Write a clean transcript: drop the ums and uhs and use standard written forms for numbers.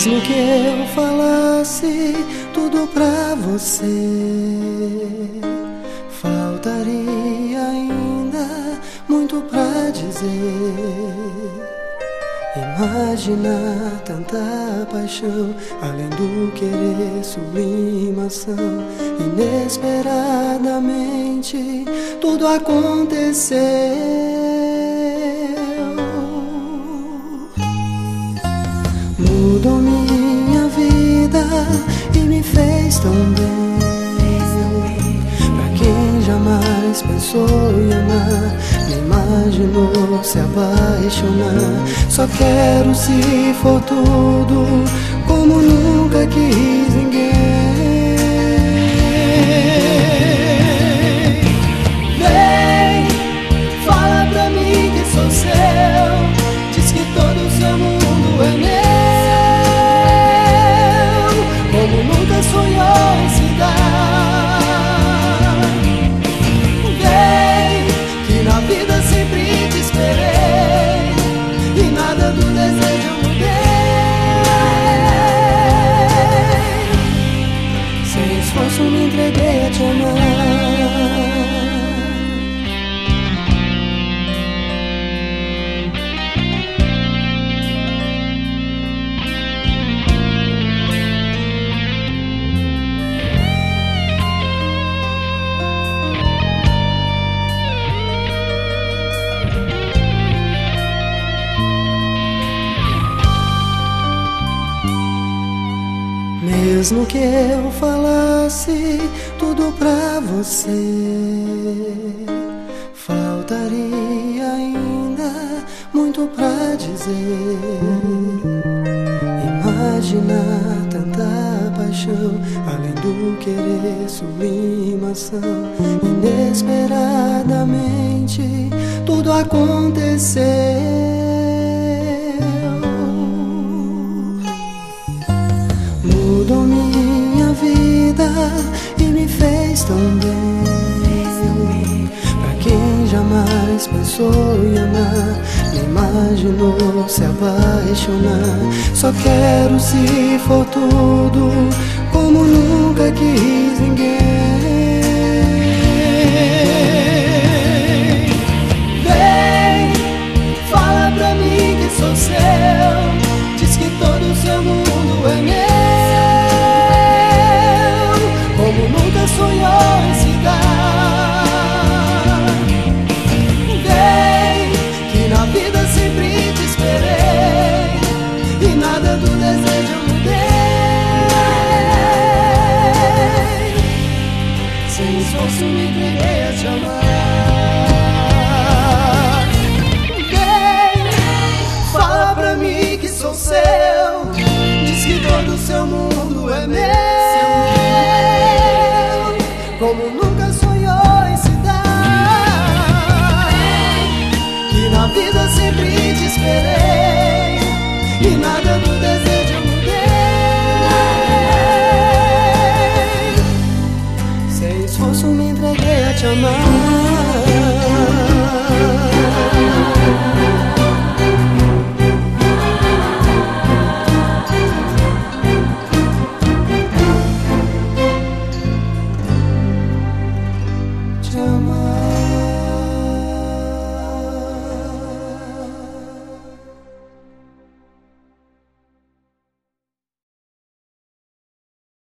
Mesmo que eu falasse tudo pra você, faltaria ainda muito pra dizer. Imaginar tanta paixão, além do querer sublimação. Inesperadamente tudo aconteceu. Mudou minha vida e me fez tão bem. Pra quem jamais pensou em amar, nem imaginou se apaixonar. Só quero, se for tudo, como nunca quis ninguém. Vem, fala pra mim que sou seu. Diz que todo o seu mundo é meu, como nunca sonhou em se dar. Vem, que na vida sempre te esperei e nada do desejo eu mudei. Sem esforço me entreguei a te amar. Mesmo que eu falasse tudo pra você, faltaria ainda muito pra dizer. Imaginar tanta paixão, além do querer sublimação. Inesperadamente tudo aconteceu. Mudou minha vida e me fez tão bem. Pra quem jamais pensou em amar, nem imaginou se apaixonar. Só quero, se for tudo, como nunca quis ninguém. Vem, fala pra mim que sou seu. Diz que todo o seu mundo é meu, como nunca sonhou em se dar. Vem, que na vida sempre te esperei e nada do desejo eu mudei. Sem esforço me entreguei a te amar. Vem, fala pra mim que sou seu. Diz que todo o seu mundo é meu, como nunca sonhou em se dar. Que na vida sempre te esperei e nada do desejo eu mudei. Sem esforço me entreguei a te amar.